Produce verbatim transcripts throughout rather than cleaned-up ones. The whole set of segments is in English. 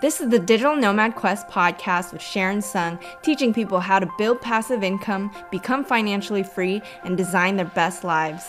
This is the Digital Nomad Quest podcast with Sharon Sung, teaching people how to build passive income, become financially free, and design their best lives.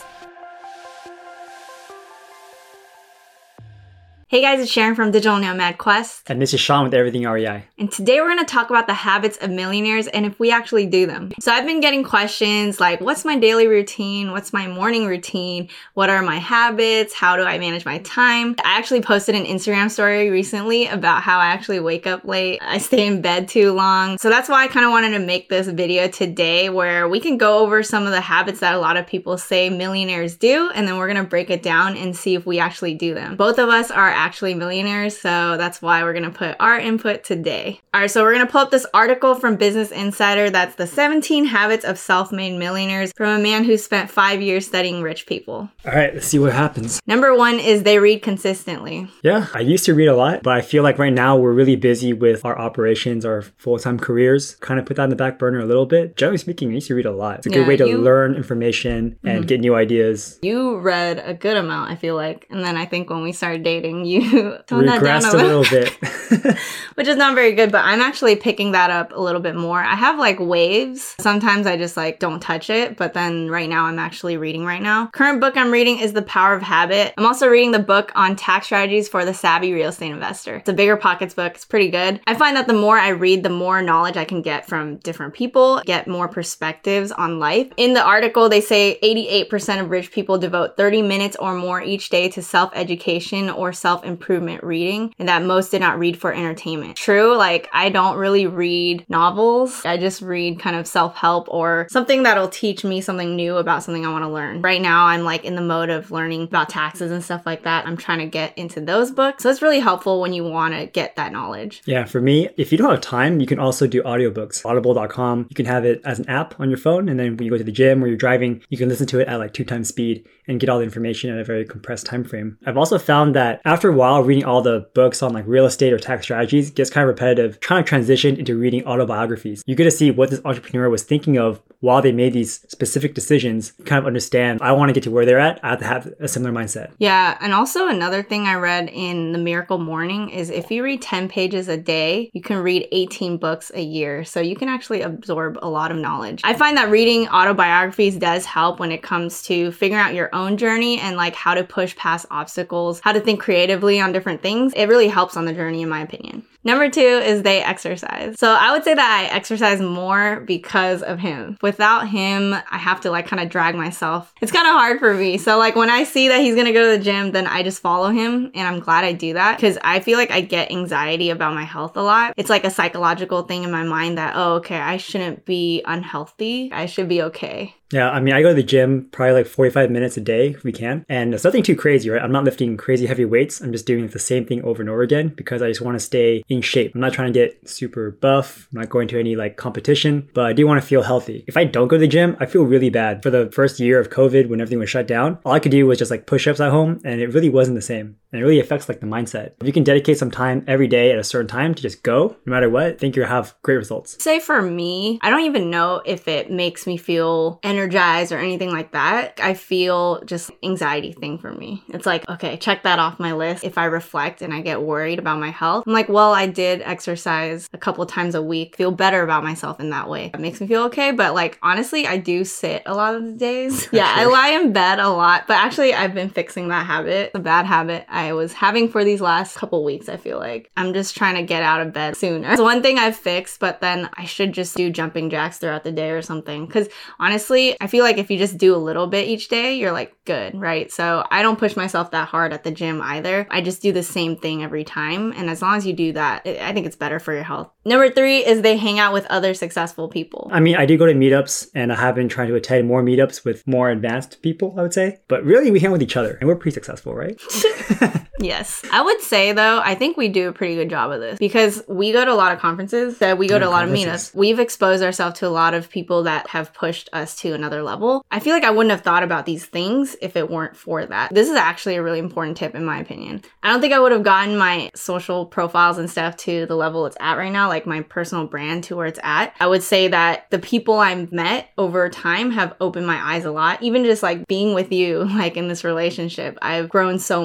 Hey guys, it's Sharon from Digital Nomad Quest. And this is Sean with Everything R E I. And today we're going to talk about the habits of millionaires and if we actually do them. So I've been getting questions like, what's my daily routine? What's my morning routine? What are my habits? How do I manage my time? I actually posted an Instagram story recently about how I actually wake up late. I stay in bed too long. So that's why I kind of wanted to make this video today where we can go over some of the habits that a lot of people say millionaires do. And then we're going to break it down and see if we actually do them. Both of us are actually millionaires, so that's why we're gonna put our input today. All right, so we're gonna pull up this article from Business Insider that's the seventeen habits of self-made millionaires from a man who spent five years studying rich people. All right, let's see what happens. Number one is they read consistently. Yeah, I used to read a lot, but I feel like right now we're really busy with our operations, our full-time careers. Kind of put that in the back burner a little bit. Generally speaking, I used to read a lot. It's a Yeah, good way to you- learn information and Mhm. get new ideas. You read a good amount, I feel like, and then I think when we started dating, you toned that down Regressed a a little, little bit. which is not very good, but I'm actually picking that up a little bit more. I have like waves. Sometimes I just like don't touch it, but then right now I'm actually reading right now. Current book I'm reading is The Power of Habit. I'm also reading the book on tax strategies for the savvy real estate investor. It's a Bigger Pockets book. It's pretty good. I find that the more I read, the more knowledge I can get from different people, get more perspectives on life. In the article, they say eighty-eight percent of rich people devote thirty minutes or more each day to self-education or self-improvement reading, and that most did not read for entertainment. True, like I don't really read novels. I just read kind of self-help or something that'll teach me something new about something I want to learn. Right now, I'm like in the mode of learning about taxes and stuff like that. I'm trying to get into those books. So it's really helpful when you want to get that knowledge. Yeah, for me, if you don't have time, you can also do audiobooks. Audible dot com. You can have it as an app on your phone, and then when you go to the gym or you're driving, you can listen to it at like two times speed and get all the information at a very compressed time frame. I've also found that after a while, reading all the books on like real estate or tax strategies gets kind of repetitive. Trying to transition into reading autobiographies. You get to see what this entrepreneur was thinking of while they made these specific decisions. Kind of understand, I want to get to where they're at. I have to have a similar mindset. Yeah, and also another thing I read in The Miracle Morning is if you read ten pages a day, you can read eighteen books a year. So you can actually absorb a lot of knowledge. I find that reading autobiographies does help when it comes to figuring out your own journey and like how to push past obstacles, how to think creatively on different things. It really helps on the journey, in my opinion. Number two is they exercise. So I would say that I exercise more because of him. Without him, I have to like kind of drag myself. It's kind of hard for me. So like when I see that he's gonna go to the gym, then I just follow him, and I'm glad I do that because I feel like I get anxiety about my health a lot. It's like a psychological thing in my mind that, oh, okay, I shouldn't be unhealthy. I should be okay. Yeah, I mean, I go to the gym probably like forty-five minutes a day if we can. And it's nothing too crazy, right? I'm not lifting crazy heavy weights. I'm just doing the same thing over and over again because I just want to stay in shape. I'm not trying to get super buff. I'm not going to any like competition, but I do want to feel healthy. If I don't go to the gym, I feel really bad. For the first year of COVID, when everything was shut down, all I could do was just like push-ups at home, and it really wasn't the same. And it really affects like the mindset. If you can dedicate some time every day at a certain time to just go, no matter what, I think you'll have great results. Say for me, I don't even know if it makes me feel energized or anything like that. I feel just anxiety thing for me. It's like, okay, check that off my list. If I reflect and I get worried about my health, I'm like, well, I did exercise a couple times a week, feel better about myself in that way. It makes me feel okay. But like, honestly, I do sit a lot of the days. Yeah, I lie in bed a lot, but actually I've been fixing that habit, a bad habit I was having for these last couple weeks. I feel like I'm just trying to get out of bed sooner. It's one thing I've fixed, but then I should just do jumping jacks throughout the day or something. Cause honestly, I feel like if you just do a little bit each day, you're like good, right? So I don't push myself that hard at the gym either. I just do the same thing every time. And as long as you do that, I think it's better for your health. Number three is they hang out with other successful people. I mean, I do go to meetups, and I have been trying to attend more meetups with more advanced people, I would say. But really, we hang with each other, and we're pretty successful, right? Yes. I would say, though, I think we do a pretty good job of this because we go to a lot of conferences, so we go Yeah, to a lot of conferences. meetups. We've exposed ourselves to a lot of people that have pushed us to another level. I feel like I wouldn't have thought about these things if it weren't for that. This is actually a really important tip in my opinion. I don't think I would have gotten my social profiles and stuff to the level it's at right now, like my personal brand to where it's at. I would say that the people I've met over time have opened my eyes a lot. Even just like being with you, like in this relationship, I've grown so much as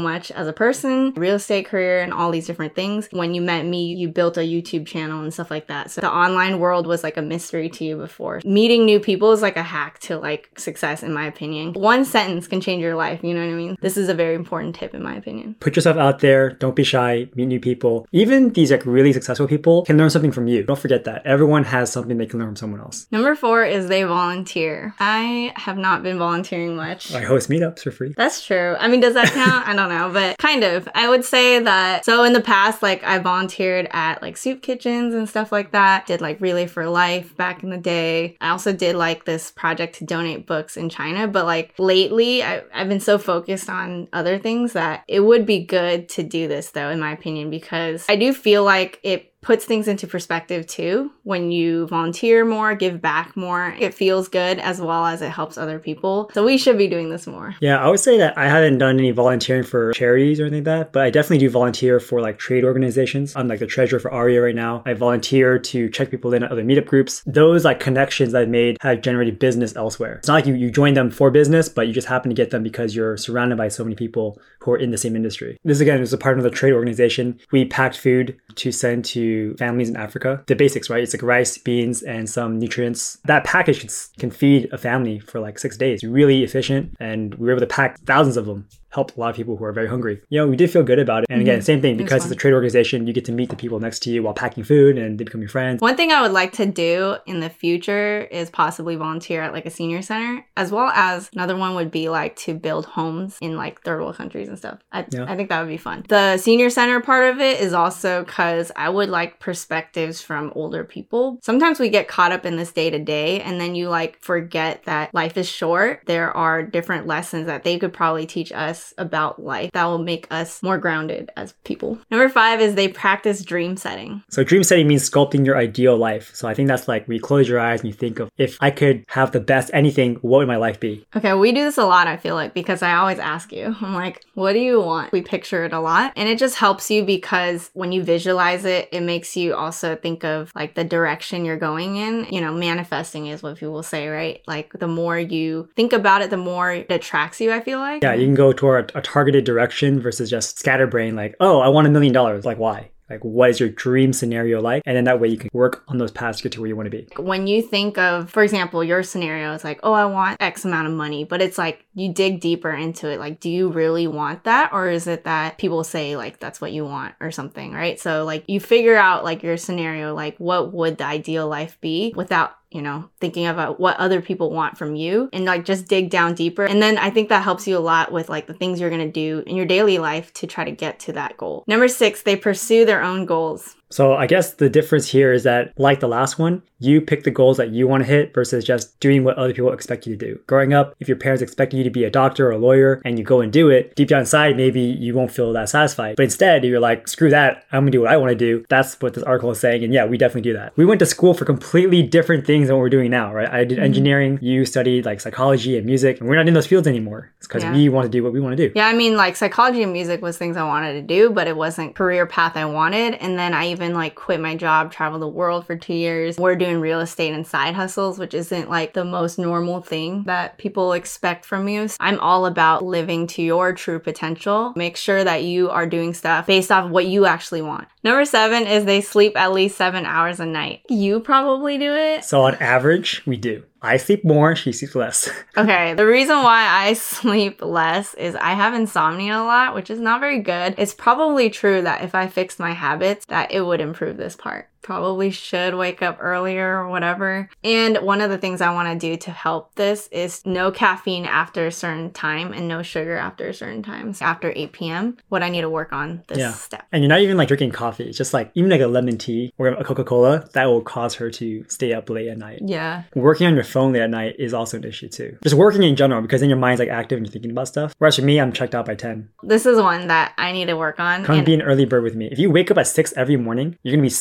a person, real estate career, and all these different things. When you met me, you built a YouTube channel and stuff like that. So the online world was like a mystery to you before. Meeting new people is like a hack to like success, in my opinion. One sentence can change your life, you know what I mean? This is a very important tip, in my opinion. Put yourself out there. Don't be shy. Meet new people. Even these like really successful people can learn something from you. Don't forget that. Everyone has something they can learn from someone else. Number four is they volunteer. I have not been volunteering much. I host meetups for free. That's true. I mean, does that count? I don't know, but kind of. I would say that, so in the past, like I volunteered at like soup kitchens and stuff like that. Did like Relay for Life back in the day. I also did like this project to donate books in China, but like lately I, I've been so focused on other things that it would be good to do this though, in my opinion, because I do feel like it puts things into perspective too. When you volunteer more, give back more, it feels good as well as it helps other people. So we should be doing this more. Yeah, I would say that I haven't done any volunteering for charities or anything like that, but I definitely do volunteer for like trade organizations. I'm like the treasurer for ARIA right now. I volunteer to check people in at other meetup groups. Those like connections I've made have generated business elsewhere. It's not like you, you join them for business, but you just happen to get them because you're surrounded by so many people who are in the same industry. This again is a part of the trade organization. We packed food to send to families in Africa. The basics, right? It's like rice, beans, and some nutrients. That package can, can feed a family for like six days. It's really efficient, and we were able to pack thousands of them. Helped a lot of people who are very hungry. You know, we did feel good about it. And again, mm-hmm. same thing, because it's a trade organization, you get to meet the people next to you while packing food and they become your friends. One thing I would like to do in the future is possibly volunteer at like a senior center, as well as another one would be like to build homes in like third world countries and stuff. I, yeah. I think that would be fun. The senior center part of it is also because I would like perspectives from older people. Sometimes we get caught up in this day to day and then you like forget that life is short. There are different lessons that they could probably teach us about life that will make us more grounded as people. Number five is they practice dream setting. So dream setting means sculpting your ideal life. So I think that's like when you close your eyes and you think of, if I could have the best anything, what would my life be? Okay, we do this a lot, I feel like, because I always ask you, I'm like, what do you want? We picture it a lot. And it just helps you because when you visualize it, it makes you also think of like the direction you're going in. You know, manifesting is what people say, right? Like the more you think about it, the more it attracts you, I feel like. Yeah, you can go toward a, a targeted direction versus just scatterbrain, like, oh, I want a million dollars. Like, why? Like, what is your dream scenario like? And then that way you can work on those paths to get to where you want to be. When you think of, for example, your scenario is like, oh, I want X amount of money, but it's like you dig deeper into it. Like, do you really want that? Or is it that people say like, that's what you want or something, right? So like you figure out like your scenario, like what would the ideal life be without, you know, thinking about what other people want from you, and like just dig down deeper. And then I think that helps you a lot with like the things you're going to do in your daily life to try to get to that goal. Number six, they pursue their own goals. So I guess the difference here is that, like the last one, you pick the goals that you want to hit versus just doing what other people expect you to do. Growing up, if your parents expect you to be a doctor or a lawyer and you go and do it, deep down inside, maybe you won't feel that satisfied. But instead, you're like, screw that, I'm gonna do what I want to do. That's what this article is saying. And yeah, we definitely do that. We went to school for completely different things than what we're doing now, right? I did mm-hmm. engineering, you studied like psychology and music, and we're not in those fields anymore. It's because yeah. we want to do what we want to do. Yeah, I mean, like psychology and music was things I wanted to do, but it wasn't career path I wanted. And then I even like quit my job, traveled the world for two years. We're doing real estate and side hustles, which isn't like the most normal thing that people expect from you. So I'm all about living to your true potential. Make sure that you are doing stuff based off what you actually want. Number seven is they sleep at least seven hours a night. You probably do it. So on average, we do. I sleep more, she sleeps less. Okay, the reason why I sleep less is I have insomnia a lot, which is not very good. It's probably true that if I fixed my habits, that it would improve this part. Probably should wake up earlier or whatever. And one of the things I want to do to help this is no caffeine after a certain time and no sugar after a certain time. So after eight p.m., what I need to work on this yeah. step. And you're not even like drinking coffee. It's just like even like a lemon tea or a Coca-Cola that will cause her to stay up late at night. Yeah. Working on your phone late at night is also an issue too. Just working in general, because then your mind's like active and you're thinking about stuff. Whereas for me, I'm checked out by ten. This is one that I need to work on. Come and be an early bird with me. If you wake up at six every morning, you're going to be so tired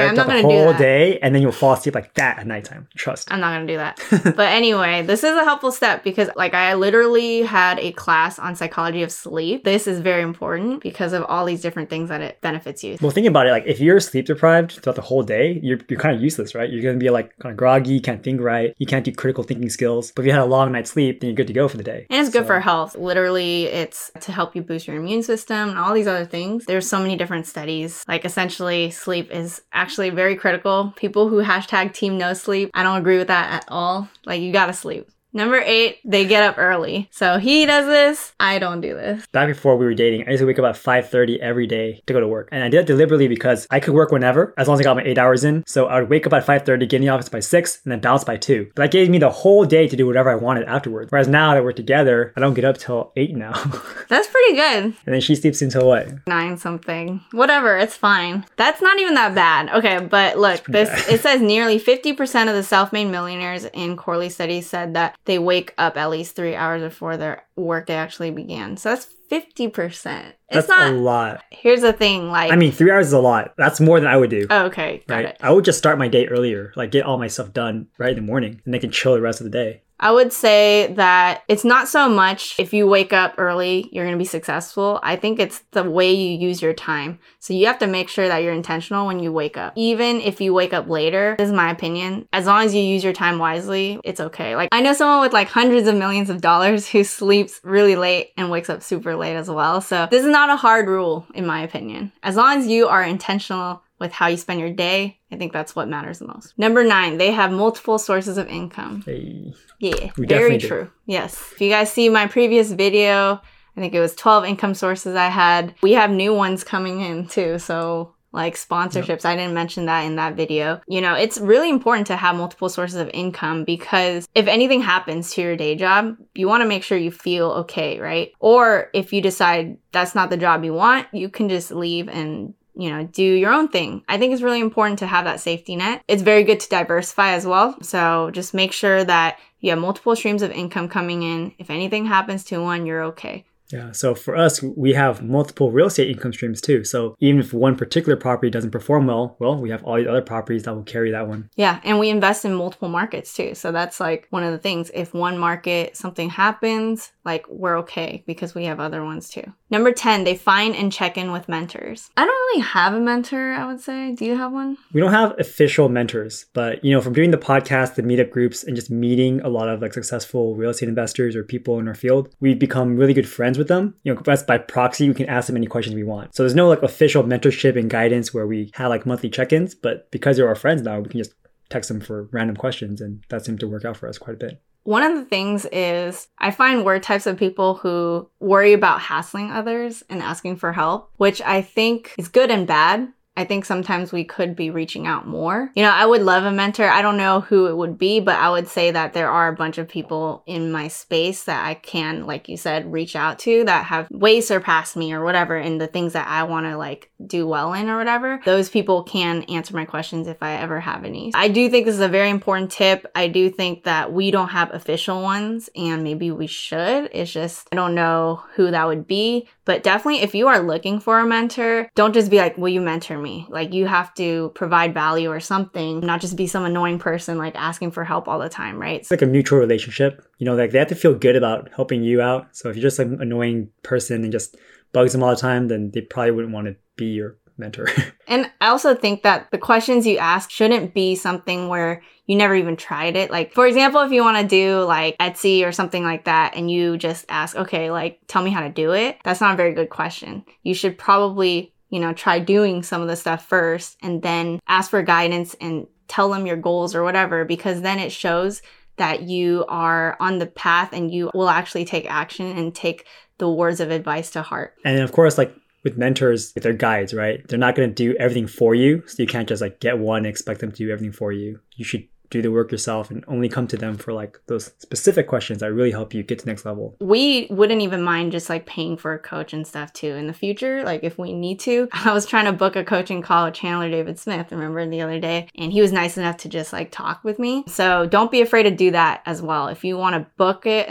right? I'm not Throughout gonna the do whole that. day, and then you'll fall asleep like that at nighttime. Trust. I'm not gonna do that. But anyway, this is a helpful step because like I literally had a class on psychology of sleep. This is very important because of all these different things that it benefits you. Well, think about it. Like if you're sleep deprived throughout the whole day, you're, you're kind of useless, right? You're going to be like kind of groggy, you can't think right, you can't do critical thinking skills. But if you had a long night's sleep, then you're good to go for the day. And it's good So- for health. Literally, it's to help you boost your immune system and all these other things. There's so many different studies. Like essentially, sleep is actually very critical. People who hashtag team no sleep, I don't agree with that at all. Like you gotta sleep. Number eight, they get up early. So he does this, I don't do this. Back before we were dating, I used to wake up at five thirty every day to go to work. And I did it deliberately because I could work whenever, as long as I got my eight hours in. So I would wake up at five thirty, get in the office by six, and then bounce by two. But that gave me the whole day to do whatever I wanted afterwards. Whereas now that we're together, I don't get up till eight now. That's pretty good. And then she sleeps until what? Nine something. Whatever, it's fine. That's not even that bad. Okay, but look, this bad. it says nearly fifty percent of the self-made millionaires in Corley studies said that they wake up at least three hours before their workday actually began. So that's fifty percent. It's That's not. a lot. Here's the thing, like. I mean, three hours is a lot. That's more than I would do. Oh, okay, got Right? it. I would just start my day earlier, like get all my stuff done right in the morning, and they can chill the rest of the day. I would say that it's not so much if you wake up early, you're going to be successful. I think it's the way you use your time. So you have to make sure that you're intentional when you wake up. Even if you wake up later, this is my opinion, as long as you use your time wisely, it's okay. Like I know someone with like hundreds of millions of dollars who sleeps really late and wakes up super late as well. So this is not a hard rule in my opinion. As long as you are intentional with how you spend your day, I think that's what matters the most. Number nine, they have multiple sources of income. Hey. Yeah, We very definitely do. true. Yes. If you guys see my previous video, I think it was twelve income sources I had. We have new ones coming in too. So like sponsorships, I didn't mention that in that video. You know, it's really important to have multiple sources of income because if anything happens to your day job, you want to make sure you feel okay, right? Or if you decide that's not the job you want, you can just leave and you know, do your own thing. I think it's really important to have that safety net. It's very good to diversify as well. So just make sure that you have multiple streams of income coming in. If anything happens to one, you're okay. Yeah, so for us, we have multiple real estate income streams too. So even if one particular property doesn't perform well, well, we have all the other properties that will carry that one. Yeah, and we invest in multiple markets too. So that's like one of the things. If one market, something happens, like we're okay because we have other ones too. Number ten, they find and check in with mentors. I don't really have a mentor, I would say. Do you have one? We don't have official mentors, but you know, from doing the podcast, the meetup groups, and just meeting a lot of like successful real estate investors or people in our field, we've become really good friends with them. You know, that's by proxy, we can ask them any questions we want. So there's no like official mentorship and guidance where we have like monthly check-ins, but because they're our friends now, we can just text them for random questions, and that seemed to work out for us quite a bit. One of the things is I find we're types of people who worry about hassling others and asking for help, which I think is good and bad. I think sometimes we could be reaching out more. You know, I would love a mentor. I don't know who it would be, but I would say that there are a bunch of people in my space that I can, like you said, reach out to that have way surpassed me or whatever in the things that I want to like do well in or whatever. Those people can answer my questions if I ever have any. I do think this is a very important tip. I do think that we don't have official ones and maybe we should. It's just, I don't know who that would be. But definitely if you are looking for a mentor, don't just be like, will you mentor me? Like you have to provide value or something, not just be some annoying person like asking for help all the time, right? It's like a mutual relationship. You know, like they have to feel good about helping you out. So if you're just like an annoying person and just bugs them all the time, then they probably wouldn't want to be your mentor. And I also think that the questions you ask shouldn't be something where you never even tried it. Like, for example, if you want to do like Etsy or something like that and you just ask, okay, like tell me how to do it. That's not a very good question. You should probably, you know, try doing some of the stuff first and then ask for guidance and tell them your goals or whatever, because then it shows that you are on the path and you will actually take action and take the words of advice to heart. And of course, like with mentors, they're guides, right? They're not going to do everything for you. So you can't just like get one and expect them to do everything for you. You should do the work yourself and only come to them for like those specific questions that really help you get to the next level. We wouldn't even mind just like paying for a coach and stuff too in the future, like if we need to. I was trying to book a coaching call with Chandler David Smith, remember the other day, and he was nice enough to just like talk with me. So don't be afraid to do that as well. If you want to book it and like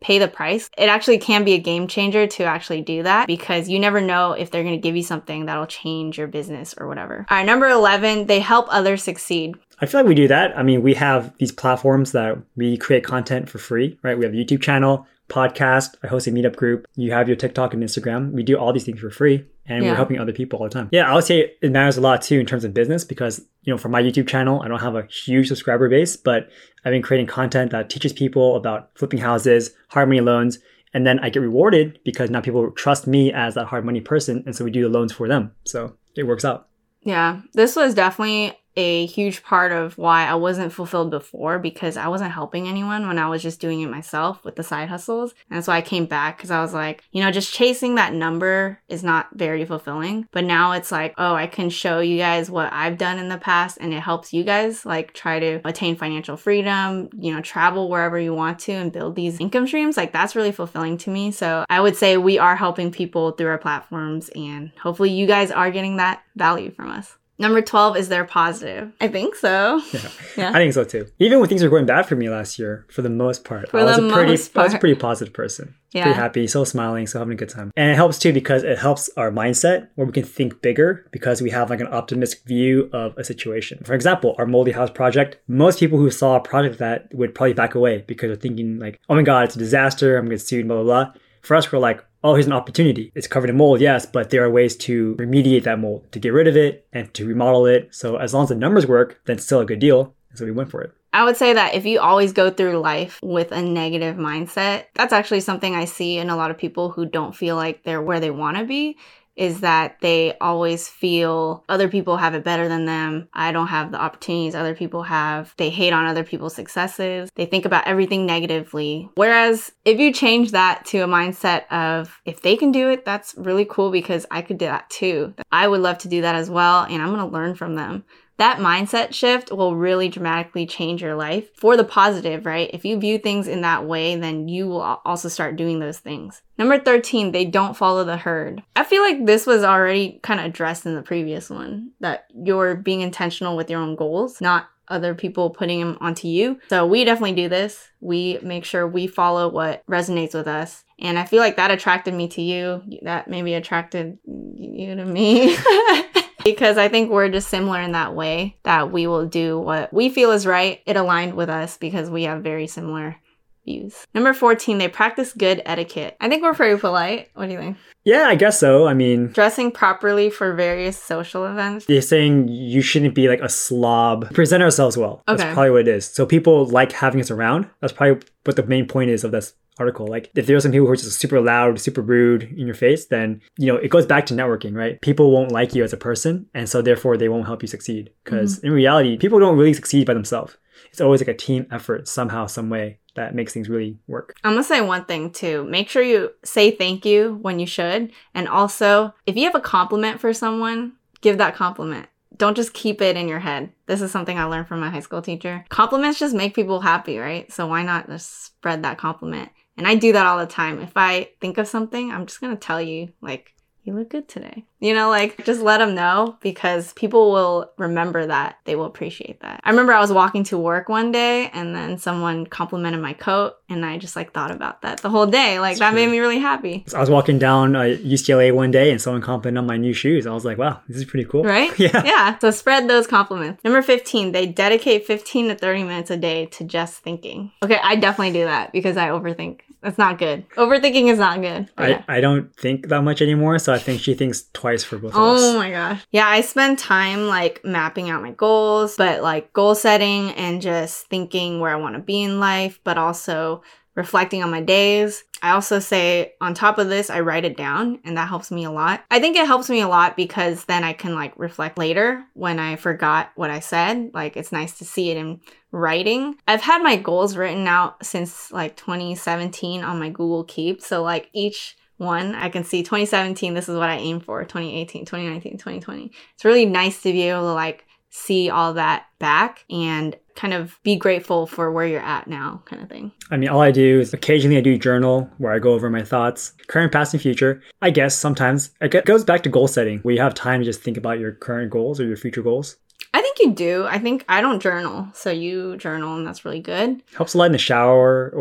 pay the price. It actually can be a game changer to actually do that because you never know if they're going to give you something that'll change your business or whatever. All right, number eleven, they help others succeed. I feel like we do that. I mean, we have these platforms that we create content for free, right? We have a YouTube channel, podcast, I host a meetup group. You have your TikTok and Instagram. We do all these things for free and Yeah. we're helping other people all the time. Yeah, I would say it matters a lot too in terms of business because, you know, for my YouTube channel, I don't have a huge subscriber base, but I've been creating content that teaches people about flipping houses, hard money loans, and then I get rewarded because now people trust me as that hard money person. And so we do the loans for them. So it works out. Yeah, this was definitely a huge part of why I wasn't fulfilled before because I wasn't helping anyone when I was just doing it myself with the side hustles. And that's why I came back because I was like, you know, just chasing that number is not very fulfilling. But now it's like, oh, I can show you guys what I've done in the past and it helps you guys like try to attain financial freedom, you know, travel wherever you want to and build these income streams. Like that's really fulfilling to me. So I would say we are helping people through our platforms and hopefully you guys are getting that value from us. Number twelve is they're positive. I think so. Yeah. Yeah. I think so too. Even when things were going bad for me last year, for the most part, For I was the a pretty, most I was a part. pretty positive person. Yeah. Pretty happy, so smiling, so having a good time. And it helps too because it helps our mindset where we can think bigger because we have like an optimistic view of a situation. For example, our moldy house project, most people who saw a project like that would probably back away because they're thinking like, oh my God, it's a disaster. I'm going to get sued, blah, blah, blah. For us, we're like, oh, here's an opportunity. It's covered in mold, yes, but there are ways to remediate that mold, to get rid of it and to remodel it. So as long as the numbers work, then it's still a good deal. And so we went for it. I would say that if you always go through life with a negative mindset, that's actually something I see in a lot of people who don't feel like they're where they want to be, is that they always feel other people have it better than them. I don't have the opportunities other people have. They hate on other people's successes. They think about everything negatively. Whereas if you change that to a mindset of if they can do it, that's really cool because I could do that too. I would love to do that as well and I'm going to learn from them. That mindset shift will really dramatically change your life for the positive, right? If you view things in that way, then you will also start doing those things. Number thirteen, they don't follow the herd. I feel like this was already kind of addressed in the previous one, that you're being intentional with your own goals, not other people putting them onto you. So we definitely do this. We make sure we follow what resonates with us. And I feel like that attracted me to you. That maybe attracted you to me. Because I think we're just similar in that way, that we will do what we feel is right. It aligned with us because we have very similar views. Number fourteen, they practice good etiquette. I think we're pretty polite. What do you think? Yeah, I guess so. I mean, Dressing properly for various social events. they're saying you shouldn't be like a slob. Present ourselves well. That's Okay. probably what it is. So people like having us around. That's probably what the main point is of this article. Like if there are some people who are just super loud, super rude in your face, then, you know, it goes back to networking, right? People won't like you as a person. And so therefore they won't help you succeed. Because in reality, people don't really succeed by themselves. It's always like a team effort somehow, some way that makes things really work. I'm gonna say one thing too. Make sure you say thank you when you should. And also, if you have a compliment for someone, give that compliment. Don't just keep it in your head. This is something I learned from my high school teacher. Compliments just make people happy, right? So why not just spread that compliment? And I do that all the time. If I think of something, I'm just gonna tell you, like, you look good today. You know, like, just let them know because people will remember that. They will appreciate that. I remember I was walking to work one day and then someone complimented my coat and I just, like, thought about that the whole day. Like, That's that true. made me really happy. So I was walking down uh, U C L A one day and someone complimented on my new shoes. I was like, wow, this is pretty cool. Right? Yeah. Yeah. So spread those compliments. Number fifteen, they dedicate fifteen to thirty minutes a day to just thinking. Okay, I definitely do that because I overthink. That's not good. Overthinking is not good. But yeah. I, I don't think that much anymore. So I think she thinks twice for both of us. Oh my gosh. Yeah, I spend time like mapping out my goals, but like goal setting and just thinking where I want to be in life, but also reflecting on my days. I also say on top of this, I write it down and that helps me a lot. I think it helps me a lot because then I can like reflect later when I forgot what I said. Like it's nice to see it in writing. I've had my goals written out since like twenty seventeen on my Google Keep. So like each one, I can see twenty seventeen, this is what I aim for, twenty eighteen, twenty nineteen, twenty twenty. It's really nice to be able to like see all that back and kind of be grateful for where you're at now kind of thing. I mean, all I do is occasionally I do journal where I go over my thoughts, current, past, and future. I guess sometimes it goes back to goal setting where you have time to just think about your current goals or your future goals. I think you do. I think I don't journal, so you journal and that's really good. Helps a lot in the shower or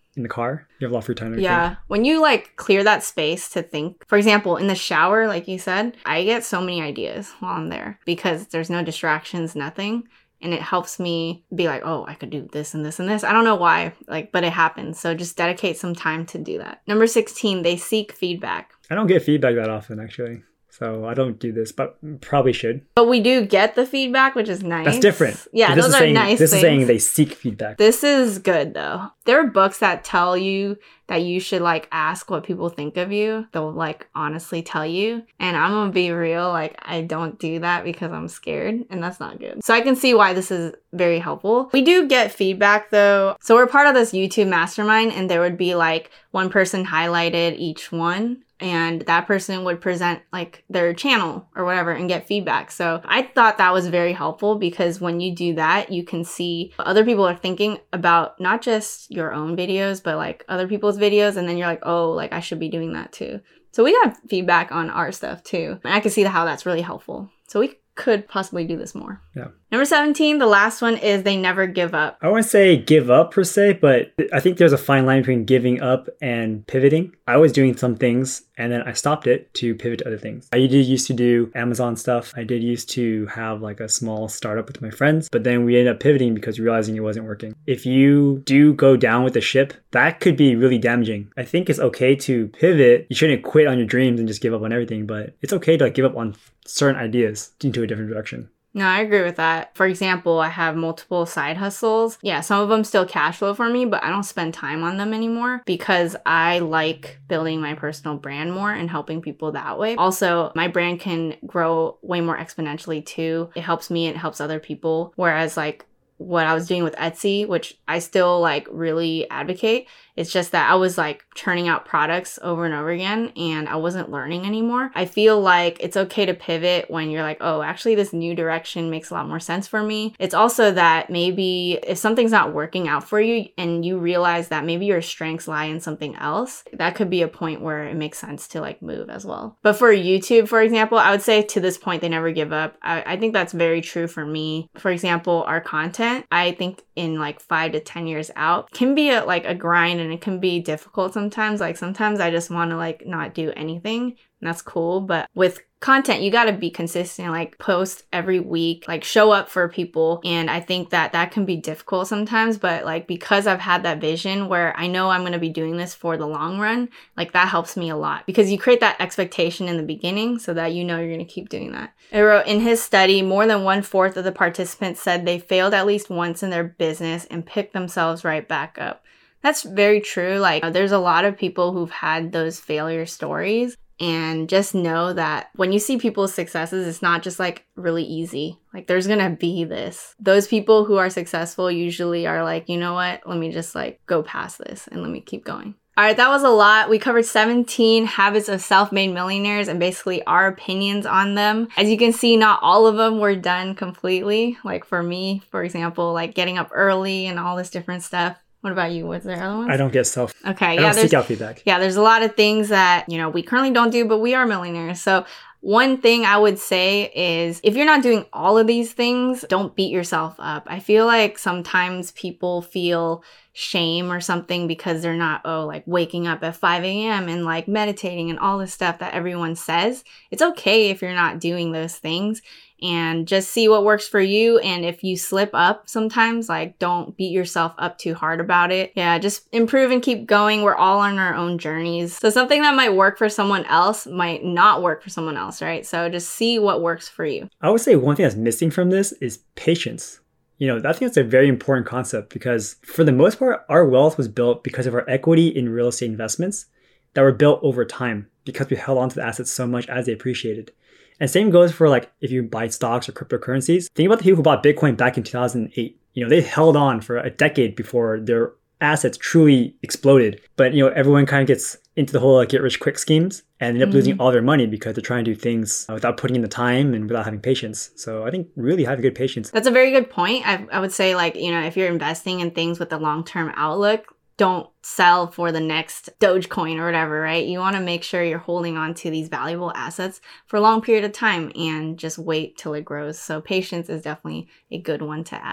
in the car. You have a lot of free time to Yeah. think. When you like clear that space to think, for example, in the shower, like you said, I get so many ideas while I'm there because there's no distractions, nothing. And it helps me be like, oh, I could do this and this and this. I don't know why, like, but it happens. So just dedicate some time to do that. Number sixteen, they seek feedback. I don't get feedback that often, actually. So I don't do this, but probably should. But we do get the feedback, which is nice. That's different. Yeah, This those is are saying, nice This things. is saying they seek feedback. This is good, though. There are books that tell you that you should, like, ask what people think of you. They'll, like, honestly tell you. And I'm gonna be real, like, I don't do that because I'm scared, and that's not good. So I can see why this is very helpful. We do get feedback, though. So we're part of this YouTube mastermind, and there would be, like, one person highlighted each one. And that person would present like their channel or whatever and get feedback. So I thought that was very helpful because when you do that, you can see what other people are thinking about not just your own videos, but like other people's videos. And then you're like, oh, like I should be doing that too. So we got feedback on our stuff too. And I can see how that's really helpful. So we could possibly do this more. Yeah. Number seventeen, the last one is they never give up. I wouldn't say give up per se, but I think there's a fine line between giving up and pivoting. I was doing some things and then I stopped it to pivot to other things. I did used to do Amazon stuff. I did used to have like a small startup with my friends, but then we ended up pivoting because realizing it wasn't working. If you do go down with the ship, that could be really damaging. I think it's okay to pivot. You shouldn't quit on your dreams and just give up on everything, but it's okay to like give up on certain ideas into a different direction. No, I agree with that. For example, I have multiple side hustles. Yeah, some of them still cash flow for me, but I don't spend time on them anymore because I like building my personal brand more and helping people that way. Also, my brand can grow way more exponentially too. It helps me, it helps other people. Whereas like what I was doing with Etsy, which I still like really advocate, it's just that I was like churning out products over and over again and I wasn't learning anymore. I feel like it's okay to pivot when you're like, oh, actually this new direction makes a lot more sense for me. It's also that maybe if something's not working out for you and you realize that maybe your strengths lie in something else, that could be a point where it makes sense to like move as well. But for YouTube, for example, I would say to this point, they never give up. I, I think that's very true for me. For example, our content, I think in like five to ten years out can be a, like a grind and it can be difficult sometimes. Like sometimes I just want to like not do anything and that's cool. But with content, you got to be consistent, like post every week, like show up for people. And I think that that can be difficult sometimes, but like because I've had that vision where I know I'm going to be doing this for the long run, like that helps me a lot because you create that expectation in the beginning so that you know you're going to keep doing that. It wrote in his study, more than one fourth of the participants said they failed at least once in their business and picked themselves right back up. That's very true. Like there's a lot of people who've had those failure stories. And just know that when you see people's successes, it's not just like really easy. Like there's gonna be this. Those people who are successful usually are like, you know what? Let me just like go past this and let me keep going. All right, that was a lot. We covered seventeen habits of self-made millionaires and basically our opinions on them. As you can see, not all of them were done completely. Like for me, for example, like getting up early and all this different stuff. What about you? Was there other ones? I don't get self. Okay, I yeah, don't there's seek out feedback. Yeah, there's a lot of things that, you know, we currently don't do, but we are millionaires. So one thing I would say is if you're not doing all of these things, don't beat yourself up. I feel like sometimes people feel shame or something because they're not, oh, like waking up at five a.m. and like meditating and all this stuff that everyone says. It's okay if you're not doing those things. And just see what works for you. And if you slip up sometimes, like don't beat yourself up too hard about it. Yeah, just improve and keep going. We're all on our own journeys. So something that might work for someone else might not work for someone else, right? So just see what works for you. I would say one thing that's missing from this is patience. You know, I think that's a very important concept because for the most part, our wealth was built because of our equity in real estate investments that were built over time because we held onto the assets so much as they appreciated. And same goes for like if you buy stocks or cryptocurrencies. Think about the people who bought Bitcoin back in two thousand eight. You know, they held on for a decade before their assets truly exploded. But, you know, everyone kind of gets into the whole like, get rich quick schemes and end up mm-hmm. losing all their money because they're trying to do things without putting in the time and without having patience. So I think really having good patience. That's a very good point. I, I would say like, you know, if you're investing in things with a long-term outlook, don't sell for the next Dogecoin or whatever, right? You want to make sure you're holding on to these valuable assets for a long period of time and just wait till it grows. So patience is definitely a good one to add.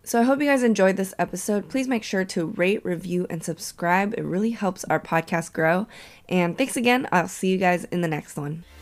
So I hope you guys enjoyed this episode. Please make sure to rate, review, and subscribe. It really helps our podcast grow. And thanks again. I'll see you guys in the next one.